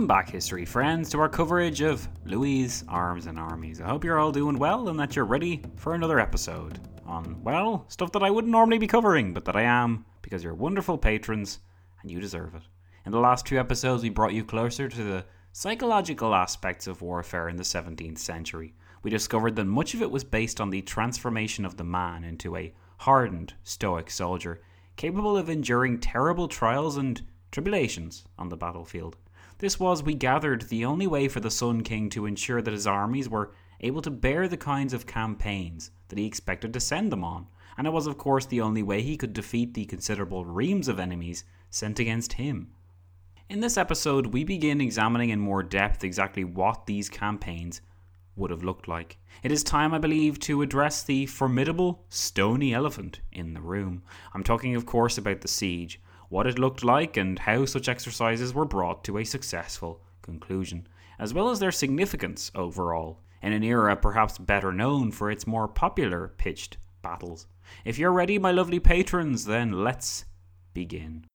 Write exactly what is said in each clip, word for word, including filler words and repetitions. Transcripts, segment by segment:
Welcome back, history friends, to our coverage of Louis' Arms and Armies. I hope you're all doing well and that you're ready for another episode on, well, stuff that I wouldn't normally be covering, but that I am because you're wonderful patrons and you deserve it. In the last two episodes, we brought you closer to the psychological aspects of warfare in the seventeenth century. We discovered that much of it was based on the transformation of the man into a hardened, stoic soldier, capable of enduring terrible trials and tribulations on the battlefield. This was, we gathered, the only way for the Sun King to ensure that his armies were able to bear the kinds of campaigns that he expected to send them on, and it was of course the only way he could defeat the considerable reams of enemies sent against him. In this episode, we begin examining in more depth exactly what these campaigns would have looked like. It is time, I believe, to address the formidable stony elephant in the room. I'm talking, of course, about the siege, what it looked like and how such exercises were brought to a successful conclusion, as well as their significance overall, in an era perhaps better known for its more popular pitched battles. If you're ready, my lovely patrons, then let's begin.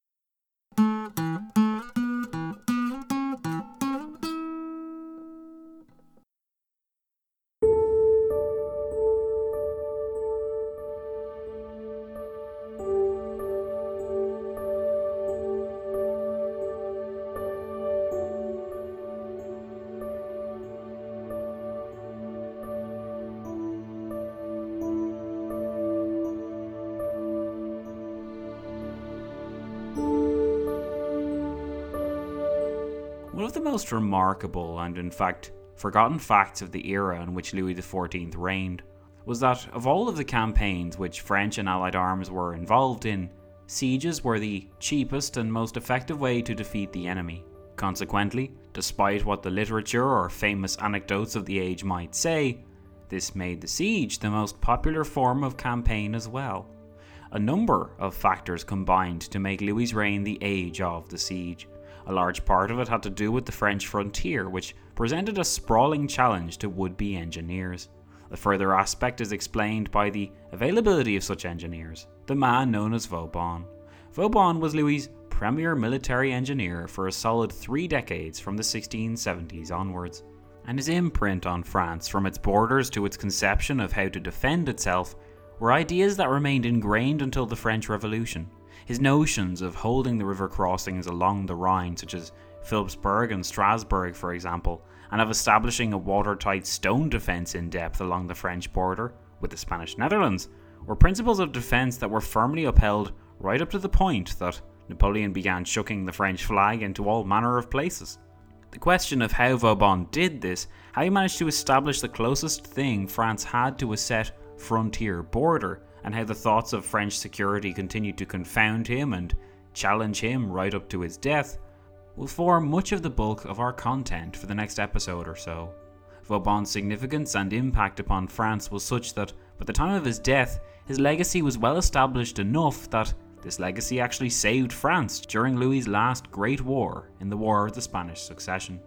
One of the most remarkable and, in fact, forgotten facts of the era in which Louis the fourteenth reigned was that of all of the campaigns which French and Allied arms were involved in, sieges were the cheapest and most effective way to defeat the enemy. Consequently, despite what the literature or famous anecdotes of the age might say, this made the siege the most popular form of campaign as well. A number of factors combined to make Louis' reign the age of the siege. A large part of it had to do with the French frontier, which presented a sprawling challenge to would-be engineers. The further aspect is explained by the availability of such engineers, the man known as Vauban. Vauban was Louis' premier military engineer for a solid three decades from the sixteen seventies onwards, and his imprint on France, from its borders to its conception of how to defend itself, were ideas that remained ingrained until the French Revolution. His notions of holding the river crossings along the Rhine, such as Philipsburg and Strasbourg for example, and of establishing a watertight stone defence in depth along the French border with the Spanish Netherlands, were principles of defence that were firmly upheld right up to the point that Napoleon began chucking the French flag into all manner of places. The question of how Vauban did this, how he managed to establish the closest thing France had to a set frontier border, and how the thoughts of French security continued to confound him and challenge him right up to his death, will form much of the bulk of our content for the next episode or so. Vauban's significance and impact upon France was such that, by the time of his death, his legacy was well established enough that this legacy actually saved France during Louis' last Great War in the War of the Spanish Succession.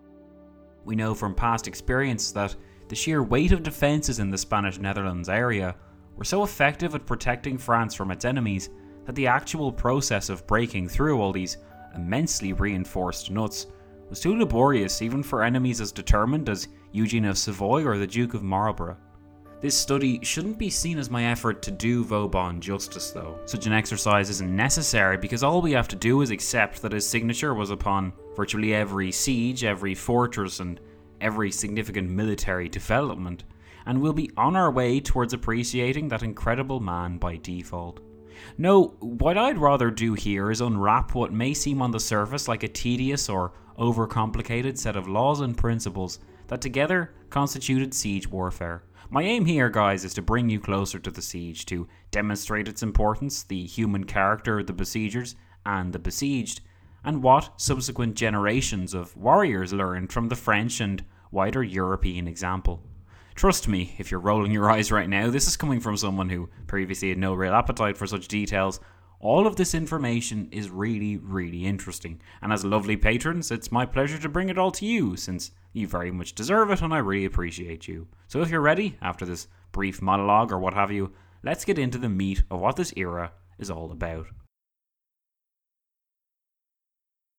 We know from past experience that the sheer weight of defences in the Spanish Netherlands area were so effective at protecting France from its enemies that the actual process of breaking through all these immensely reinforced nuts was too laborious even for enemies as determined as Eugene of Savoy or the Duke of Marlborough. This study shouldn't be seen as my effort to do Vauban justice though. Such an exercise isn't necessary because all we have to do is accept that his signature was upon virtually every siege, every fortress and every significant military development, and we'll be on our way towards appreciating that incredible man by default. No, what I'd rather do here is unwrap what may seem on the surface like a tedious or overcomplicated set of laws and principles that together constituted siege warfare. My aim here, guys, is to bring you closer to the siege, to demonstrate its importance, the human character of the besiegers and the besieged, and what subsequent generations of warriors learned from the French and wider European example. Trust me, if you're rolling your eyes right now, this is coming from someone who previously had no real appetite for such details. All of this information is really, really interesting, and as lovely patrons, it's my pleasure to bring it all to you, since you very much deserve it and I really appreciate you. So if you're ready, after this brief monologue or what have you, let's get into the meat of what this era is all about.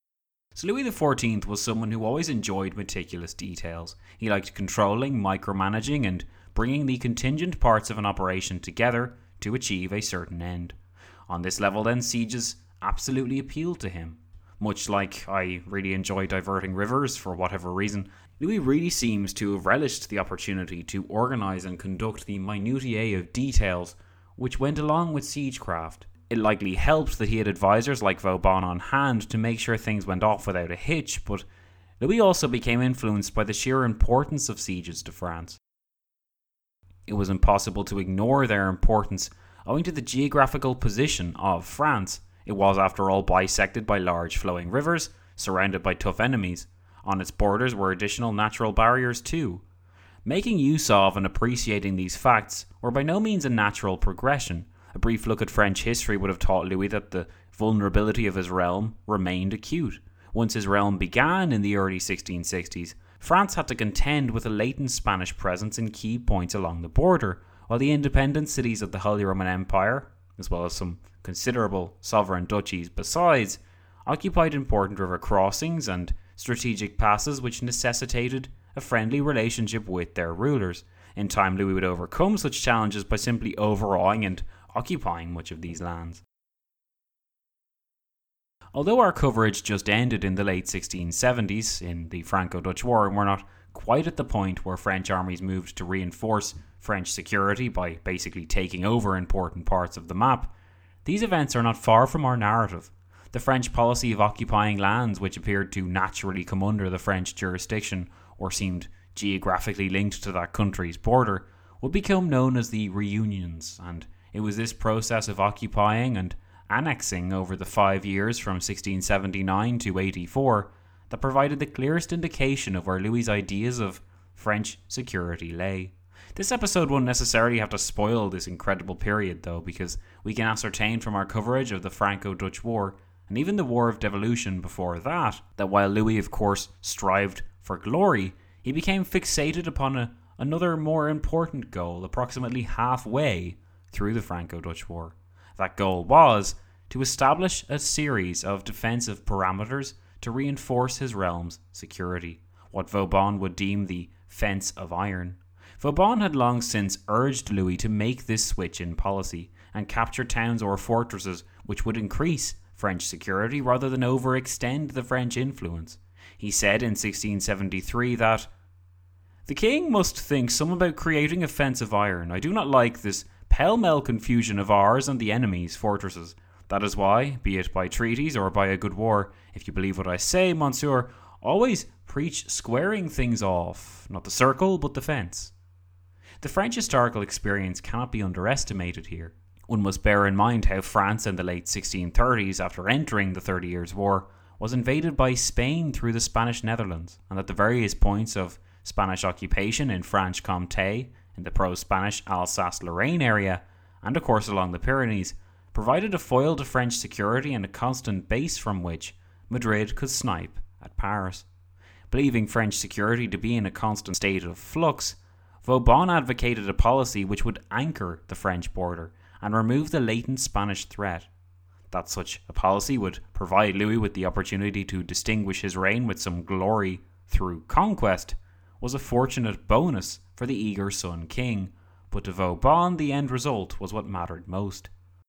So Louis the fourteenth was someone who always enjoyed meticulous details. He liked controlling, micromanaging, and bringing the contingent parts of an operation together to achieve a certain end. On this level then, sieges absolutely appealed to him. Much like I really enjoy diverting rivers for whatever reason, Louis really seems to have relished the opportunity to organise and conduct the minutiae of details which went along with siegecraft. It likely helped that he had advisors like Vauban on hand to make sure things went off without a hitch, but Louis also became influenced by the sheer importance of sieges to France. It was impossible to ignore their importance owing to the geographical position of France. It was, after all, bisected by large flowing rivers, surrounded by tough enemies. On its borders were additional natural barriers too. Making use of and appreciating these facts were by no means a natural progression. A brief look at French history would have taught Louis that the vulnerability of his realm remained acute. Once his realm began in the early sixteen sixties, France had to contend with a latent Spanish presence in key points along the border, while the independent cities of the Holy Roman Empire, as well as some considerable sovereign duchies besides, occupied important river crossings and strategic passes which necessitated a friendly relationship with their rulers. In time, Louis would overcome such challenges by simply overawing and occupying much of these lands. Although our coverage just ended in the late sixteen seventies in the Franco-Dutch War, and we're not quite at the point where French armies moved to reinforce French security by basically taking over important parts of the map, these events are not far from our narrative. The French policy of occupying lands which appeared to naturally come under the French jurisdiction or seemed geographically linked to that country's border would become known as the Reunions, and it was this process of occupying and annexing over the five years from sixteen seventy-nine to eighty-four that provided the clearest indication of where Louis's ideas of French security lay. This episode won't necessarily have to spoil this incredible period though, because we can ascertain from our coverage of the Franco-Dutch War and even the War of Devolution before that, that while Louis of course strived for glory, he became fixated upon a, another more important goal approximately halfway through the Franco-Dutch War. That goal was to establish a series of defensive parameters to reinforce his realm's security, what Vauban would deem the fence of iron. Vauban had long since urged Louis to make this switch in policy and capture towns or fortresses which would increase French security rather than overextend the French influence. He said in sixteen seventy-three that, "The king must think some about creating a fence of iron. I do not like this pell-mell confusion of ours and the enemy's fortresses. That is why, be it by treaties or by a good war, if you believe what I say, monsieur, always preach squaring things off, not the circle but the fence." The French historical experience cannot be underestimated here. One must bear in mind how France in the late sixteen thirties, after entering the Thirty Years' War, was invaded by Spain through the Spanish Netherlands, and that the various points of Spanish occupation in Franche-Comté, in the pro-Spanish Alsace-Lorraine area, and of course along the Pyrenees, provided a foil to French security and a constant base from which Madrid could snipe at Paris. Believing French security to be in a constant state of flux, Vauban advocated a policy which would anchor the French border and remove the latent Spanish threat. That such a policy would provide Louis with the opportunity to distinguish his reign with some glory through conquest was a fortunate bonus for the eager Sun King, but to Vauban the end result was what mattered most.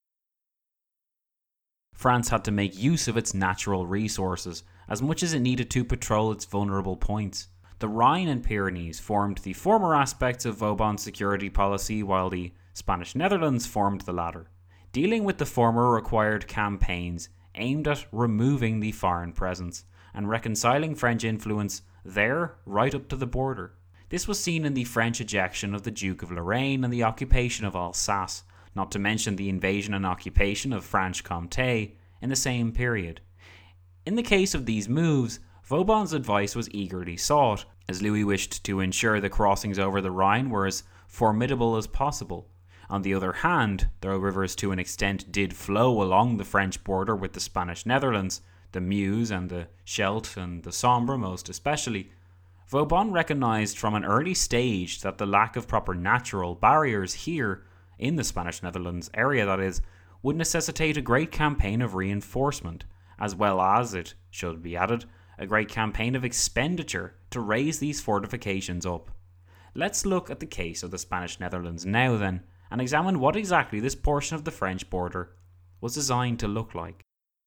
France had to make use of its natural resources as much as it needed to patrol its vulnerable points. The Rhine and Pyrenees formed the former aspects of Vauban's security policy, while the Spanish Netherlands formed the latter. Dealing with the former required campaigns aimed at removing the foreign presence and reconciling French influence there right up to the border. This was seen in the French ejection of the Duke of Lorraine and the occupation of Alsace, not to mention the invasion and occupation of Franche-Comté in the same period. In the case of these moves, Vauban's advice was eagerly sought, as Louis wished to ensure the crossings over the Rhine were as formidable as possible. On the other hand, though rivers to an extent did flow along the French border with the Spanish Netherlands, the Meuse and the Scheldt and the Sambre most especially, Vauban recognised from an early stage that the lack of proper natural barriers here, in the Spanish Netherlands area that is, would necessitate a great campaign of reinforcement, as well as it should be added, a great campaign of expenditure to raise these fortifications up. Let's look at the case of the Spanish Netherlands now then, and examine what exactly this portion of the French border was designed to look like.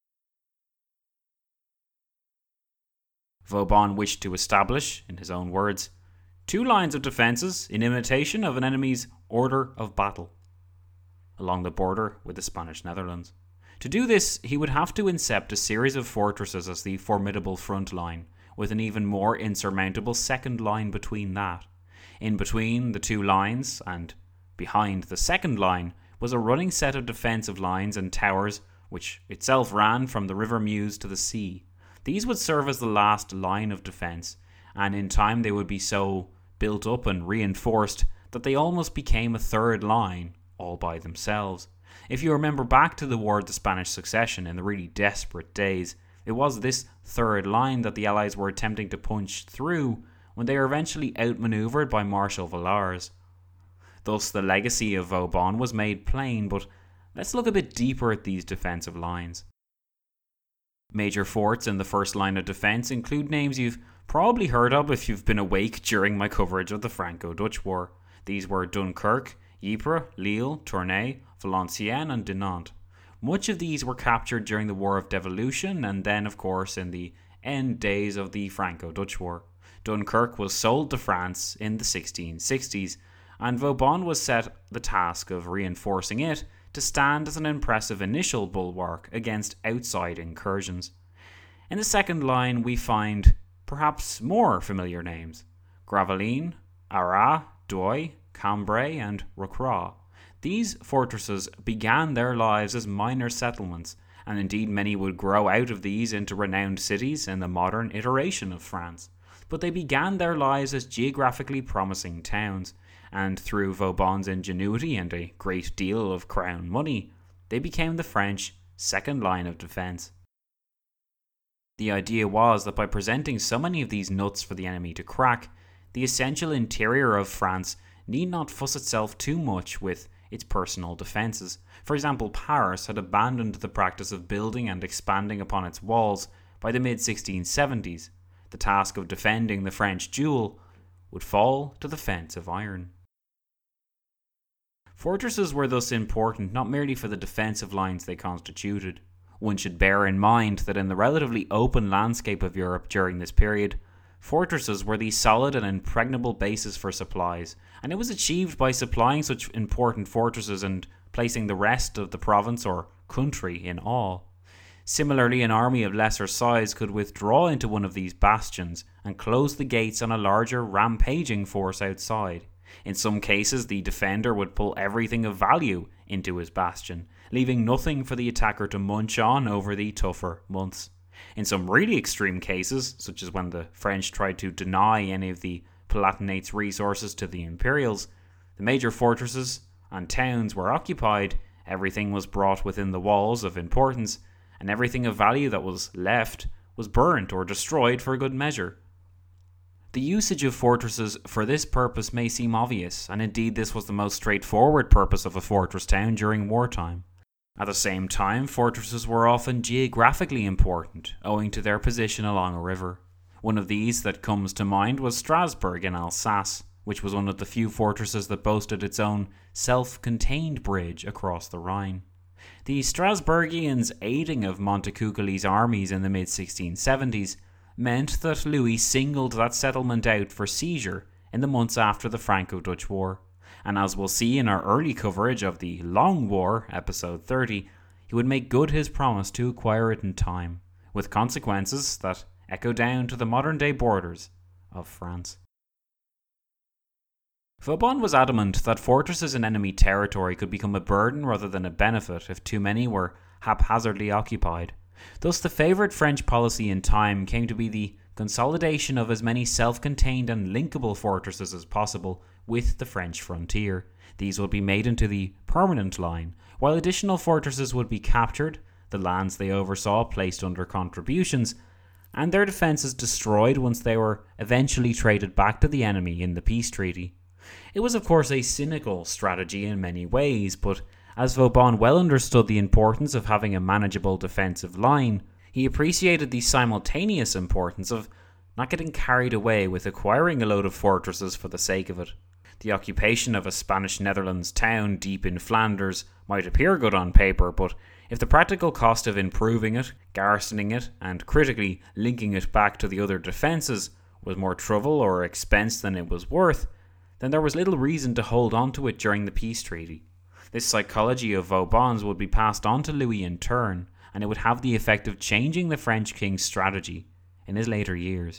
Vauban wished to establish, in his own words, two lines of defences in imitation of an enemy's order of battle along the border with the Spanish Netherlands. To do this, he would have to incept a series of fortresses as the formidable front line, with an even more insurmountable second line between that. In between the two lines, and behind the second line, was a running set of defensive lines and towers, which itself ran from the River Meuse to the sea. These would serve as the last line of defence, and in time they would be so built up and reinforced that they almost became a third line all by themselves. If you remember back to the War of the Spanish Succession in the really desperate days, it was this third line that the Allies were attempting to punch through when they were eventually outmanoeuvred by Marshal Villars. Thus the legacy of Vauban was made plain, but let's look a bit deeper at these defensive lines. Major forts in the first line of defence include names you've probably heard of if you've been awake during my coverage of the Franco-Dutch War. These were Dunkirk, Ypres, Lille, Tournai, Valenciennes and Dinant. Much of these were captured during the War of Devolution and then, of course, in the end days of the Franco-Dutch War. Dunkirk was sold to France in the sixteen sixties, and Vauban was set the task of reinforcing it to stand as an impressive initial bulwark against outside incursions. In the second line we find perhaps more familiar names: Gravelines, Arras, Douai, Cambrai and Rocroi. These fortresses began their lives as minor settlements, and indeed many would grow out of these into renowned cities in the modern iteration of France. But they began their lives as geographically promising towns, and through Vauban's ingenuity and a great deal of crown money, they became the French second line of defence. The idea was that by presenting so many of these nuts for the enemy to crack, the essential interior of France need not fuss itself too much with its personal defences. For example, Paris had abandoned the practice of building and expanding upon its walls by the mid sixteen seventies. The task of defending the French jewel would fall to the fence of iron. Fortresses were thus important not merely for the defensive lines they constituted. One should bear in mind that in the relatively open landscape of Europe during this period, fortresses were the solid and impregnable basis for supplies, and it was achieved by supplying such important fortresses and placing the rest of the province or country in awe. Similarly, an army of lesser size could withdraw into one of these bastions and close the gates on a larger rampaging force outside. In some cases, the defender would pull everything of value into his bastion, leaving nothing for the attacker to munch on over the tougher months. In some really extreme cases, such as when the French tried to deny any of the Palatinate's resources to the Imperials, the major fortresses and towns were occupied, everything was brought within the walls of importance, and everything of value that was left was burnt or destroyed for good measure. The usage of fortresses for this purpose may seem obvious, and indeed this was the most straightforward purpose of a fortress town during wartime. At the same time, fortresses were often geographically important, owing to their position along a river. One of these that comes to mind was Strasbourg in Alsace, which was one of the few fortresses that boasted its own self-contained bridge across the Rhine. The Strasburgians' aiding of Montecuccoli's armies in the mid sixteen seventies meant that Louis singled that settlement out for seizure in the months after the Franco-Dutch War. And as we'll see in our early coverage of the Long War, episode thirty, he would make good his promise to acquire it in time, with consequences that echo down to the modern-day borders of France. Vauban was adamant that fortresses in enemy territory could become a burden rather than a benefit if too many were haphazardly occupied. Thus, the favoured French policy in time came to be the consolidation of as many self-contained and linkable fortresses as possible with the French frontier. These would be made into the permanent line, while additional fortresses would be captured, the lands they oversaw placed under contributions, and their defences destroyed once they were eventually traded back to the enemy in the peace treaty. It was of course a cynical strategy in many ways, but as Vauban well understood the importance of having a manageable defensive line, He appreciated the simultaneous importance of not getting carried away with acquiring a load of fortresses for the sake of it. The occupation of a Spanish Netherlands town deep in Flanders might appear good on paper, but if the practical cost of improving it, garrisoning it, and critically linking it back to the other defences was more trouble or expense than it was worth, then there was little reason to hold on to it during the peace treaty. This psychology of Vauban's would be passed on to Louis in turn, and it would have the effect of changing the French king's strategy in his later years.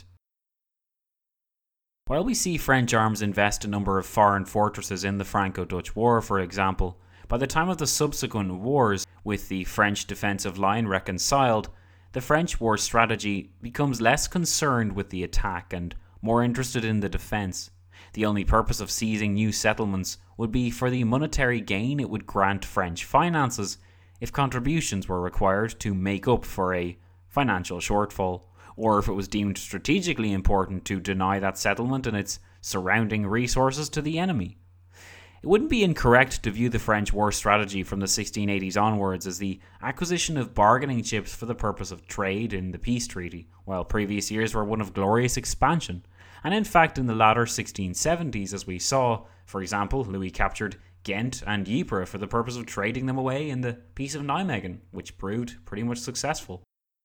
While we see French arms invest a number of foreign fortresses in the Franco-Dutch War, for example, by the time of the subsequent wars, with the French defensive line reconciled, the French war strategy becomes less concerned with the attack and more interested in the defence. The only purpose of seizing new settlements would be for the monetary gain it would grant French finances if contributions were required to make up for a financial shortfall, or if it was deemed strategically important to deny that settlement and its surrounding resources to the enemy. It wouldn't be incorrect to view the French war strategy from the sixteen eighties onwards as the acquisition of bargaining chips for the purpose of trade in the peace treaty, while previous years were one of glorious expansion. And in fact, in the latter sixteen seventies, as we saw, for example, Louis captured Ghent and Ypres for the purpose of trading them away in the Peace of Nijmegen, which proved pretty much successful.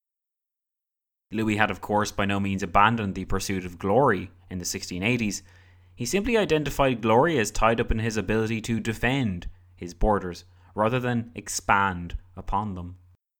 Louis had, of course, by no means abandoned the pursuit of glory in the sixteen eighties. He simply identified glory as tied up in his ability to defend his borders, rather than expand upon them.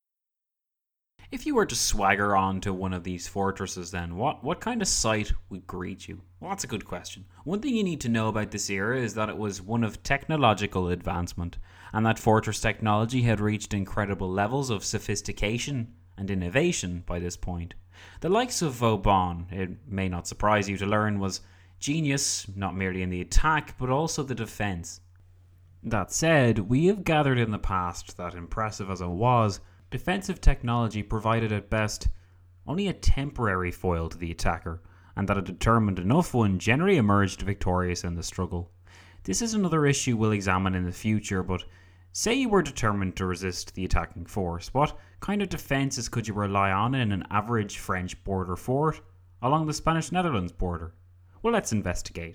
If you were to swagger on to one of these fortresses, then what, what kind of sight would greet you? Well, that's a good question. One thing you need to know about this era is that it was one of technological advancement, and that fortress technology had reached incredible levels of sophistication and innovation by this point. The likes of Vauban, it may not surprise you to learn, was genius not merely in the attack but also the defence. That said, we have gathered in the past that, impressive as it was, defensive technology provided at best only a temporary foil to the attacker, and that a determined enough one generally emerged victorious in the struggle. This is another issue we'll examine in the future, but say you were determined to resist the attacking force, what kind of defences could you rely on in an average French border fort along the Spanish Netherlands border? Well, let's investigate.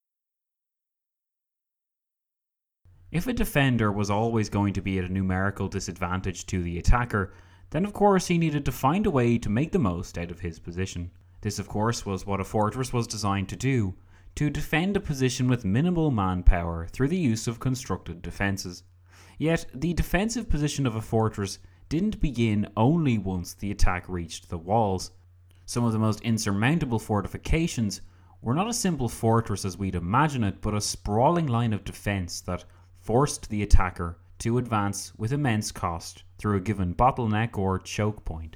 If a defender was always going to be at a numerical disadvantage to the attacker, then of course he needed to find a way to make the most out of his position. This of course was what a fortress was designed to do, to defend a position with minimal manpower through the use of constructed defences. Yet, the defensive position of a fortress didn't begin only once the attack reached the walls. Some of the most insurmountable fortifications were not a simple fortress as we'd imagine it, but a sprawling line of defence that forced the attacker to advance with immense cost through a given bottleneck or choke point.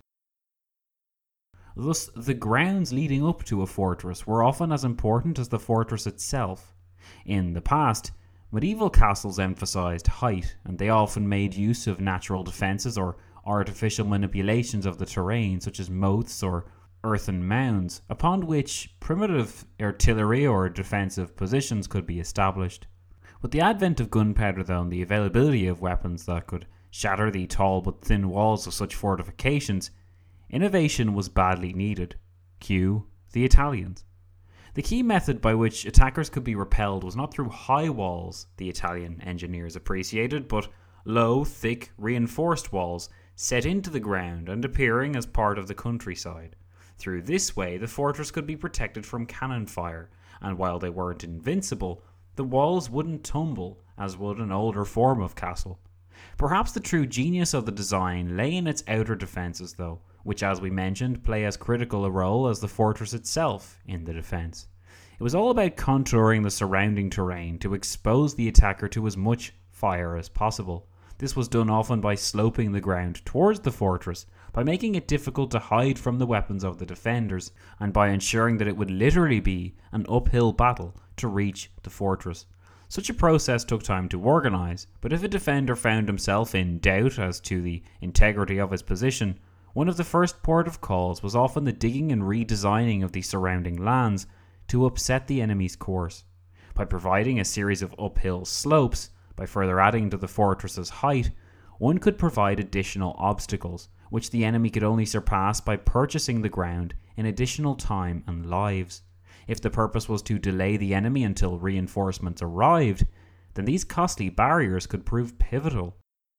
Thus, the grounds leading up to a fortress were often as important as the fortress itself. In the past, medieval castles emphasised height, and they often made use of natural defences or artificial manipulations of the terrain, such as moats or earthen mounds, upon which primitive artillery or defensive positions could be established. With the advent of gunpowder, though, and the availability of weapons that could shatter the tall but thin walls of such fortifications, innovation was badly needed. Cue the Italians. The key method by which attackers could be repelled was not through high walls, the Italian engineers appreciated, but low, thick, reinforced walls set into the ground and appearing as part of the countryside. Through this way, the fortress could be protected from cannon fire, and while they weren't invincible, the walls wouldn't tumble as would an older form of castle. Perhaps the true genius of the design lay in its outer defences, though, which, as we mentioned, play as critical a role as the fortress itself in the defence. It was all about contouring the surrounding terrain to expose the attacker to as much fire as possible. This was done often by sloping the ground towards the fortress, by making it difficult to hide from the weapons of the defenders, and by ensuring that it would literally be an uphill battle to reach the fortress. Such a process took time to organise, but if a defender found himself in doubt as to the integrity of his position, one of the first port of calls was often the digging and redesigning of the surrounding lands to upset the enemy's course. By providing a series of uphill slopes, by further adding to the fortress's height, one could provide additional obstacles, which the enemy could only surpass by purchasing the ground in additional time and lives. If the purpose was to delay the enemy until reinforcements arrived, then these costly barriers could prove pivotal.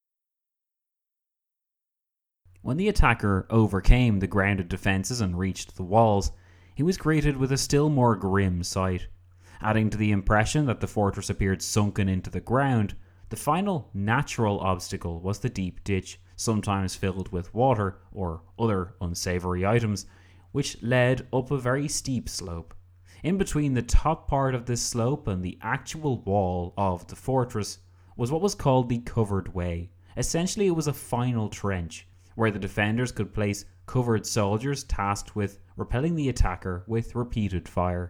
When the attacker overcame the grounded defences and reached the walls, he was greeted with a still more grim sight. Adding to the impression that the fortress appeared sunken into the ground, the final natural obstacle was the deep ditch, sometimes filled with water or other unsavoury items, which led up a very steep slope. In between the top part of this slope and the actual wall of the fortress was what was called the covered way. Essentially, it was a final trench, where the defenders could place covered soldiers tasked with repelling the attacker with repeated fire.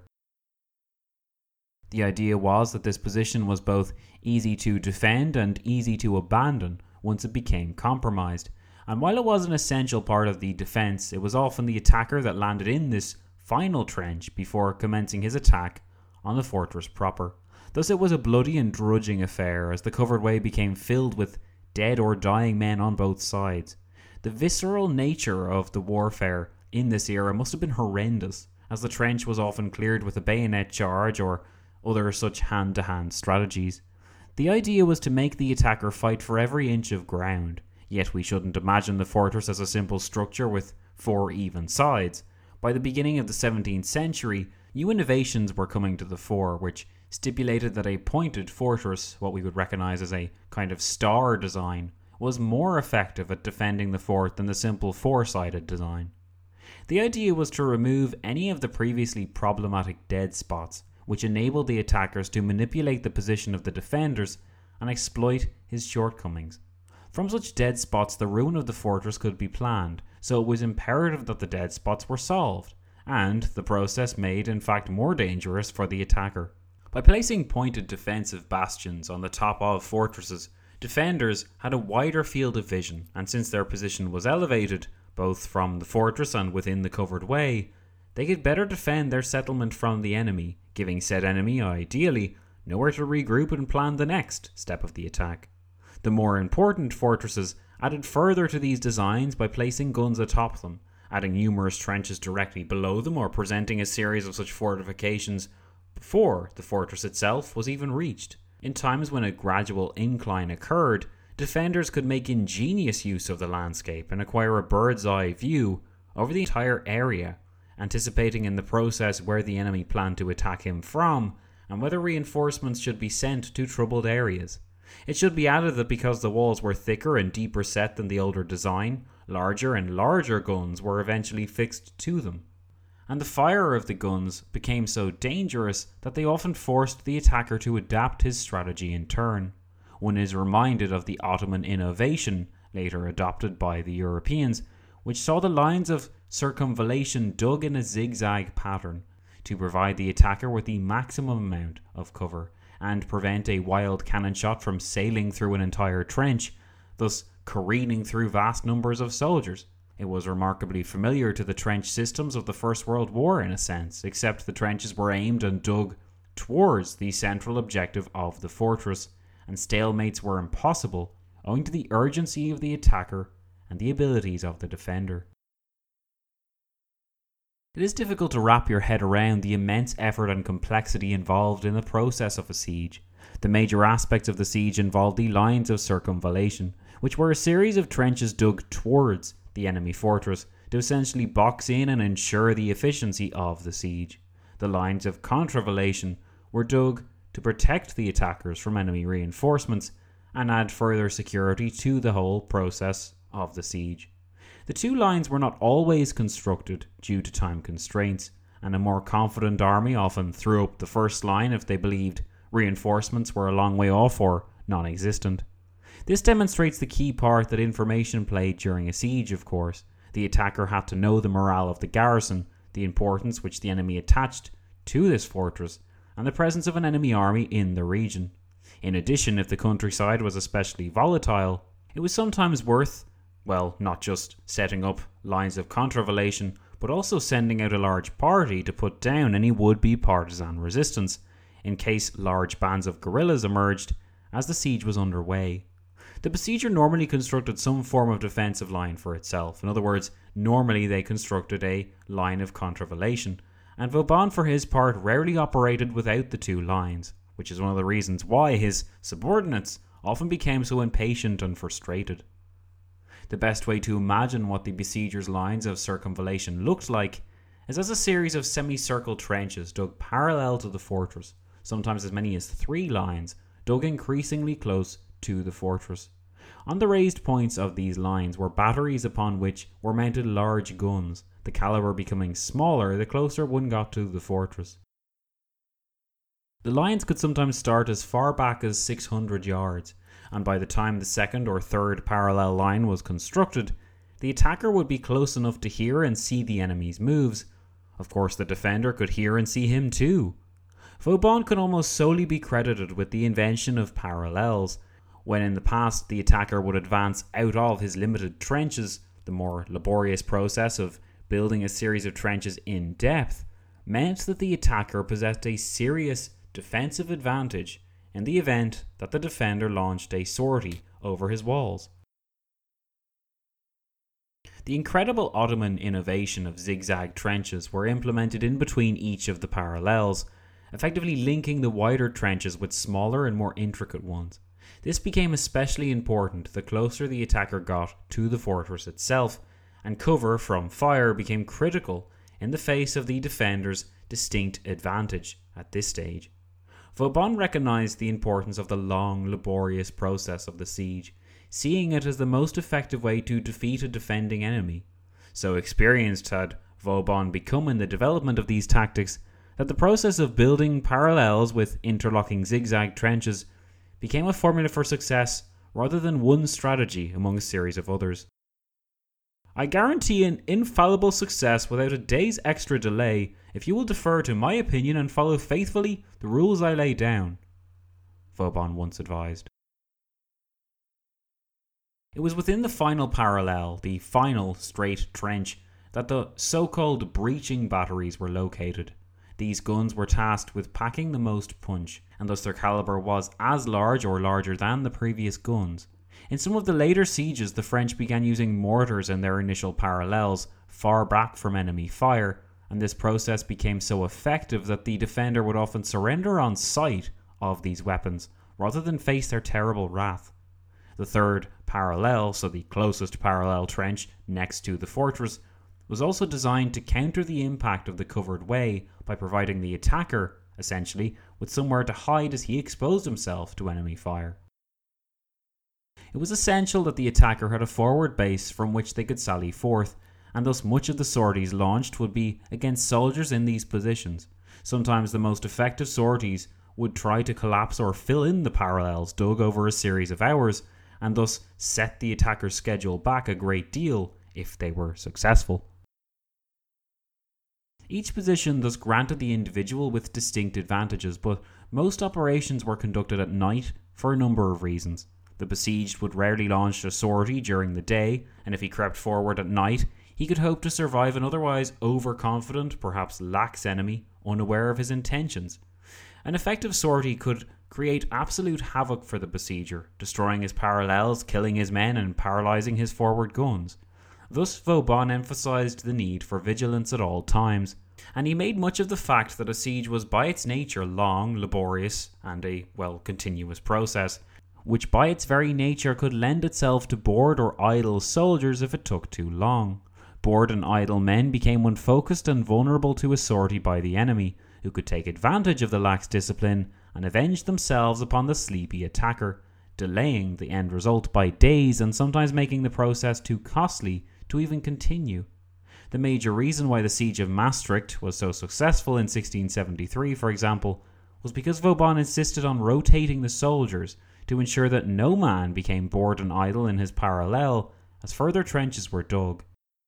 The idea was that this position was both easy to defend and easy to abandon once it became compromised, and while it was an essential part of the defence, it was often the attacker that landed in this final trench before commencing his attack on the fortress proper. Thus it was a bloody and drudging affair, as the covered way became filled with dead or dying men on both sides. The visceral nature of the warfare in this era must have been horrendous, as the trench was often cleared with a bayonet charge or other such hand-to-hand strategies. The idea was to make the attacker fight for every inch of ground, yet we shouldn't imagine the fortress as a simple structure with four even sides. By the beginning of the seventeenth century, new innovations were coming to the fore, which stipulated that a pointed fortress, what we would recognise as a kind of star design, was more effective at defending the fort than the simple four-sided design. The idea was to remove any of the previously problematic dead spots, which enabled the attackers to manipulate the position of the defenders and exploit his shortcomings. From such dead spots, the ruin of the fortress could be planned, so it was imperative that the dead spots were solved, and the process made in fact more dangerous for the attacker. By placing pointed defensive bastions on the top of fortresses, defenders had a wider field of vision, and since their position was elevated, both from the fortress and within the covered way, they could better defend their settlement from the enemy, giving said enemy, ideally, nowhere to regroup and plan the next step of the attack. The more important fortresses added further to these designs by placing guns atop them, adding numerous trenches directly below them, or presenting a series of such fortifications before the fortress itself was even reached. In times when a gradual incline occurred, defenders could make ingenious use of the landscape and acquire a bird's eye view over the entire area, anticipating in the process where the enemy planned to attack him from and whether reinforcements should be sent to troubled areas. It should be added that because the walls were thicker and deeper set than the older design, larger and larger guns were eventually fixed to them, and the fire of the guns became so dangerous that they often forced the attacker to adapt his strategy in turn. One is reminded of the Ottoman innovation, later adopted by the Europeans, which saw the lines of circumvallation dug in a zigzag pattern to provide the attacker with the maximum amount of cover and prevent a wild cannon shot from sailing through an entire trench, thus careening through vast numbers of soldiers. It was remarkably familiar to the trench systems of the First World War in a sense, except the trenches were aimed and dug towards the central objective of the fortress, and stalemates were impossible owing to the urgency of the attacker and the abilities of the defender. It is difficult to wrap your head around the immense effort and complexity involved in the process of a siege. The major aspects of the siege involved the lines of circumvallation, which were a series of trenches dug towards the enemy fortress to essentially box in and ensure the efficiency of the siege. The lines of contravallation were dug to protect the attackers from enemy reinforcements and add further security to the whole process of the siege. The two lines were not always constructed due to time constraints, and a more confident army often threw up the first line if they believed reinforcements were a long way off or non-existent. This demonstrates the key part that information played during a siege, of course. The attacker had to know the morale of the garrison, the importance which the enemy attached to this fortress, and the presence of an enemy army in the region. In addition, if the countryside was especially volatile, it was sometimes worth, well, not just setting up lines of contravallation, but also sending out a large party to put down any would-be partisan resistance, in case large bands of guerrillas emerged as the siege was underway. The besieger normally constructed some form of defensive line for itself. In other words, normally they constructed a line of contravallation, and Vauban for his part rarely operated without the two lines, which is one of the reasons why his subordinates often became so impatient and frustrated. The best way to imagine what the besiegers' lines of circumvallation looked like is as a series of semicircle trenches dug parallel to the fortress, sometimes as many as three lines, dug increasingly close to the fortress. On the raised points of these lines were batteries upon which were mounted large guns, the caliber becoming smaller the closer one got to the fortress. The lines could sometimes start as far back as six hundred yards, and by the time the second or third parallel line was constructed, the attacker would be close enough to hear and see the enemy's moves. Of course, the defender could hear and see him too. Vauban could almost solely be credited with the invention of parallels. When in the past the attacker would advance out of his limited trenches, the more laborious process of building a series of trenches in depth meant that the attacker possessed a serious defensive advantage in the event that the defender launched a sortie over his walls. The incredible Ottoman innovation of zigzag trenches were implemented in between each of the parallels, effectively linking the wider trenches with smaller and more intricate ones. This became especially important the closer the attacker got to the fortress itself, and cover from fire became critical in the face of the defender's distinct advantage at this stage. Vauban recognised the importance of the long, laborious process of the siege, seeing it as the most effective way to defeat a defending enemy. So experienced had Vauban become in the development of these tactics that the process of building parallels with interlocking zigzag trenches became a formula for success rather than one strategy among a series of others. I guarantee an infallible success without a day's extra delay if you will defer to my opinion and follow faithfully the rules I lay down, Vauban once advised. It was within the final parallel, the final straight trench, that the so-called breaching batteries were located. These guns were tasked with packing the most punch, and thus their caliber was as large or larger than the previous guns. In some of the later sieges, the French began using mortars in their initial parallels, far back from enemy fire, and this process became so effective that the defender would often surrender on sight of these weapons, rather than face their terrible wrath. The third parallel, so the closest parallel trench next to the fortress, was also designed to counter the impact of the covered way by providing the attacker, essentially, with somewhere to hide as he exposed himself to enemy fire. It was essential that the attacker had a forward base from which they could sally forth, and thus much of the sorties launched would be against soldiers in these positions. Sometimes the most effective sorties would try to collapse or fill in the parallels dug over a series of hours, and thus set the attacker's schedule back a great deal if they were successful. Each position thus granted the individual with distinct advantages, but most operations were conducted at night for a number of reasons. The besieged would rarely launch a sortie during the day, and if he crept forward at night, he could hope to survive an otherwise overconfident, perhaps lax enemy, unaware of his intentions. An effective sortie could create absolute havoc for the besieger, destroying his parallels, killing his men, and paralysing his forward guns. Thus Vauban emphasised the need for vigilance at all times, and he made much of the fact that a siege was by its nature long, laborious, and a, well, continuous process, which by its very nature could lend itself to bored or idle soldiers if it took too long. Bored and idle men became unfocused and vulnerable to a sortie by the enemy, who could take advantage of the lax discipline and avenge themselves upon the sleepy attacker, delaying the end result by days and sometimes making the process too costly to even continue. The major reason why the siege of Maastricht was so successful in sixteen seventy-three, for example, was because Vauban insisted on rotating the soldiers to ensure that no man became bored and idle in his parallel as further trenches were dug.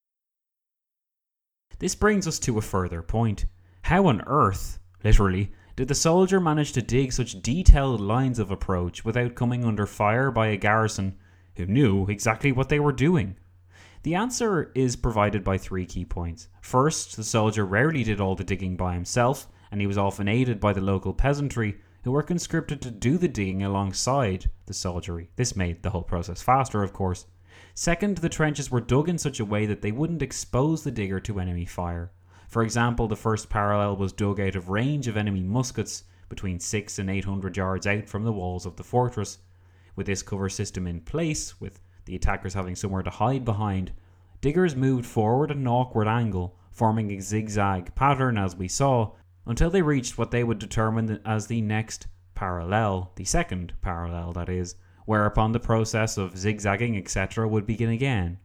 This brings us to a further point. How on earth, literally, did the soldier manage to dig such detailed lines of approach without coming under fire by a garrison who knew exactly what they were doing? The answer is provided by three key points. First, the soldier rarely did all the digging by himself, and he was often aided by the local peasantry, who were conscripted to do the digging alongside the soldiery. This made the whole process faster, of course. Second, the trenches were dug in such a way that they wouldn't expose the digger to enemy fire. For example, the first parallel was dug out of range of enemy muskets between six and eight hundred yards out from the walls of the fortress. With this cover system in place, with the attackers having somewhere to hide behind, diggers moved forward at an awkward angle, forming a zigzag pattern as we saw, until they reached what they would determine as the next parallel, the second parallel that is, whereupon the process of zigzagging et cetera would begin again.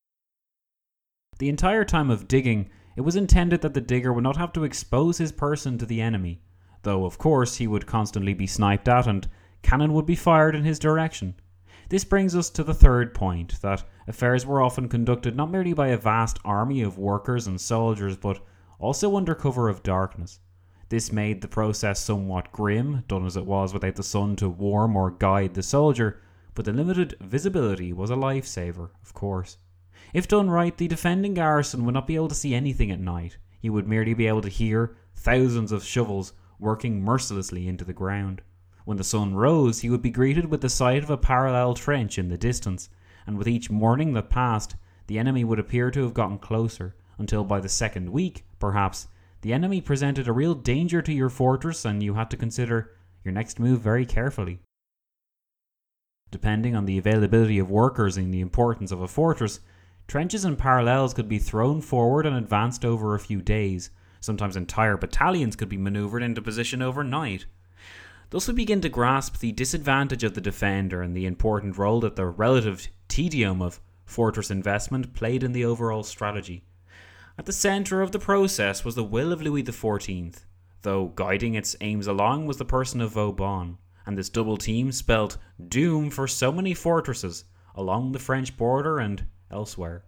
The entire time of digging, it was intended that the digger would not have to expose his person to the enemy, though of course he would constantly be sniped at and cannon would be fired in his direction. This brings us to the third point, that affairs were often conducted not merely by a vast army of workers and soldiers, but also under cover of darkness. This made the process somewhat grim, done as it was without the sun to warm or guide the soldier, but the limited visibility was a lifesaver, of course. If done right, the defending garrison would not be able to see anything at night. He would merely be able to hear thousands of shovels working mercilessly into the ground. When the sun rose, he would be greeted with the sight of a parallel trench in the distance, and with each morning that passed, the enemy would appear to have gotten closer, until by the second week, perhaps, the enemy presented a real danger to your fortress and you had to consider your next move very carefully. Depending on the availability of workers and the importance of a fortress, trenches and parallels could be thrown forward and advanced over a few days. Sometimes entire battalions could be manoeuvred into position overnight. Thus we begin to grasp the disadvantage of the defender and the important role that the relative tedium of fortress investment played in the overall strategy. At the centre of the process was the will of Louis the fourteenth, though guiding its aims along was the person of Vauban, and this double team spelled doom for so many fortresses along the French border and elsewhere.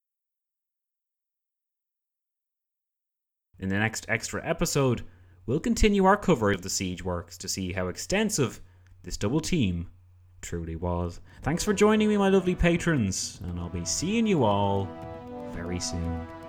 In the next extra episode, we'll continue our coverage of the siege works to see how extensive this double team truly was. Thanks for joining me, my lovely patrons, and I'll be seeing you all very soon.